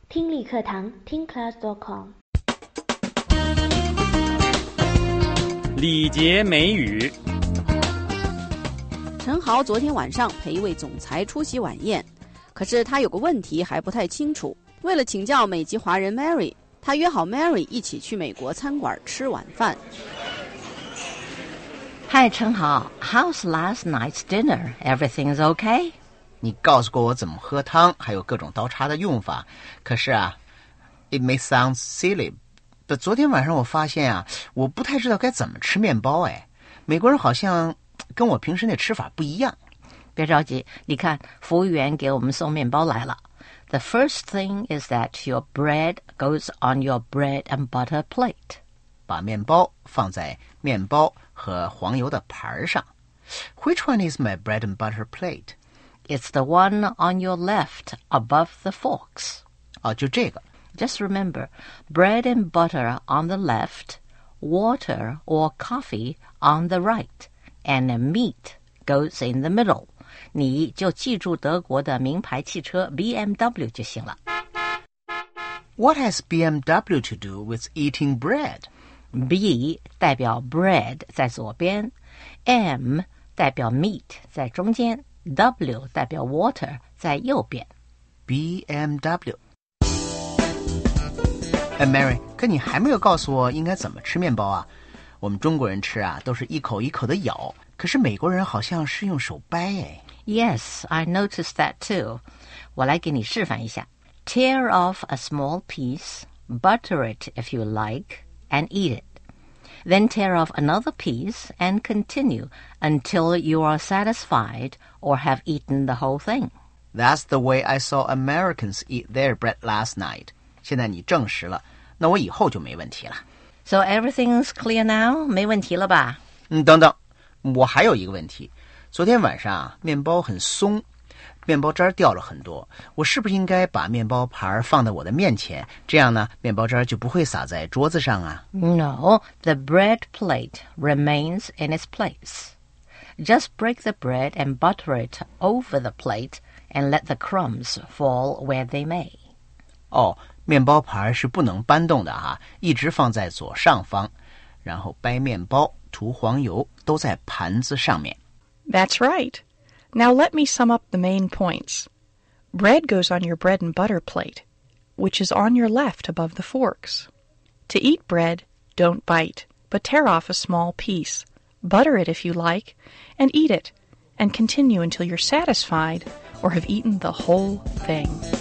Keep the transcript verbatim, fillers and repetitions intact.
听力课堂听 class dot com。 礼节美语。 陈豪昨天晚上陪一位总裁出席晚宴，可是他有个问题还不太清楚。为了请教美籍华人 Mary， 他约好 Mary 一起去美国餐馆吃晚饭。 Hi, 陈豪 How's last night's dinner? Everything's okay? 你告诉过我怎么喝汤，还有各种刀叉的用法。可是啊 ，it may sound silly， 但昨天晚上我发现啊，我不太知道该怎么吃面包。哎，美国人好像跟我平时那吃法不一样。 别着急，你看，服务员给我们送面包来了。The first thing is that your bread goes on your bread and butter plate. 把面包放在面包和黄油的盘上。Which one is my bread and butter plate? It's the one on your left above the forks. 哦，就这个。 Just remember, bread and butter on the left, water or coffee on the right, and meat goes in the middle. 你就记住德国的名牌汽车 B M W 就行了。 What has B M W to do with eating bread? B 代表 bread 在左边， M 代表 meat 在中间， W 代表 water 在右边。 B M W。 哎 Mary， 可你还没有告诉我应该怎么吃面包啊？我们中国人吃啊都是一口一口的咬，可是美国人好像是用手掰哎。 Yes, I noticed that too. 我来给你示范一下。 Tear off a small piece, butter it if you like, and eat it. Then tear off another piece and continue until you are satisfied or have eaten the whole thing. That's the way I saw Americans eat their bread last night. 现在你证实了，那我以后就没问题了。 So everything's clear now? 没问题了吧？ 嗯，等等，我还有一个问题。昨天晚上啊，面包很松，面包渣掉了很多，我是不是应该把面包盘放在我的面前，这样呢，面包渣就不会洒在桌子上啊？ No, the bread plate remains in its place. Just break the bread and butter it over the plate and let the crumbs fall where they may. 哦，面包盘是不能搬动的啊，一直放在左上方，然后掰面包、涂黄油都在盘子上面。 That's right. Now let me sum up the main points. Bread goes on your bread and butter plate, which is on your left above the forks. To eat bread, don't bite, but tear off a small piece. Butter it if you like, and eat it, and continue until you're satisfied or have eaten the whole thing.